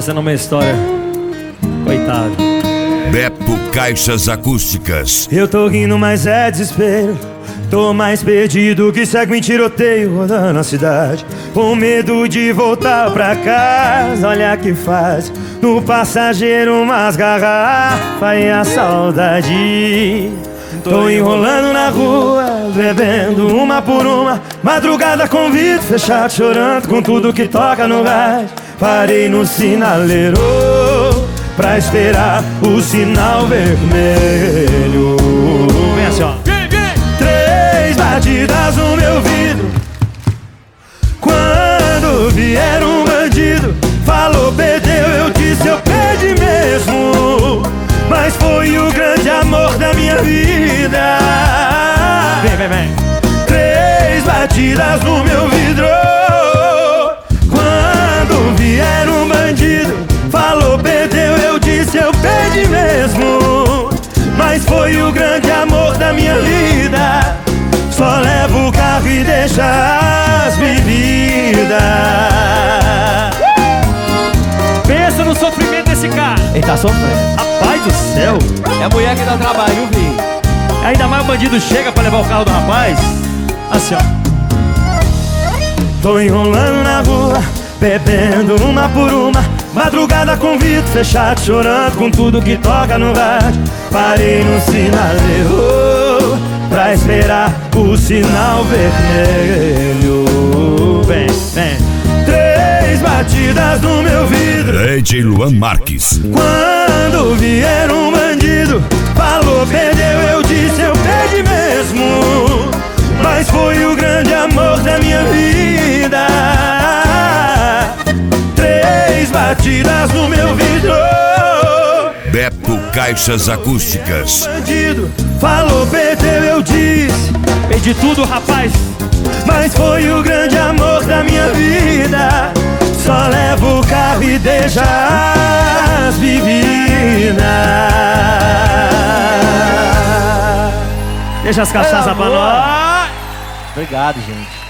Essa não é uma história. Coitado. Beto Caixas Acústicas. Eu tô rindo, mas é desespero. Tô mais perdido que segue em tiroteio rodando a cidade, com medo de voltar pra casa. Olha que faz no passageiro umas garrafas e a saudade. Tô enrolando na rua, bebendo uma por uma. Madrugada com vidro fechado, chorando com tudo que toca no rádio. Parei no sinaleiro pra esperar o sinal vermelho. Vem assim, ó. Três batidas no meu vidro. Quando vier um bandido, falou, perdeu, eu disse, eu perdi mesmo. Mas foi o grande amor da minha vida. Vem. Três batidas no meu vidro. Quando vier um bandido, falou, perdeu, eu disse, eu perdi mesmo. Mas foi o grande amor da minha vida. Só levo o carro e deixa as bebidas. Pensa no sofrimento desse cara. Ele tá sofrendo. Rapaz do céu. É a mulher que dá trabalho, viu? Ainda mais o bandido chega pra levar o carro do rapaz. Assim, ó. Tô enrolando na rua, bebendo uma por uma. Madrugada com vidro fechado, chorando com tudo que toca no rádio. Parei no sinaleiro pra esperar o sinal vermelho. Vem. Três batidas no meu vidro. DJ Luan Marques. Quando vier um bandido, falou, perdeu, eu disse, eu perdi mesmo. Mas foi o grande amor da minha vida. Três batidas no meu vidro. Beto Caixas Acústicas. Bandido, falou, perdeu, eu disse, Perdi tudo, rapaz. mas foi o grande amor da minha vida. Só levo o carro e deixa as bebidas. Deixa as cachaças pra nós. Obrigado, gente.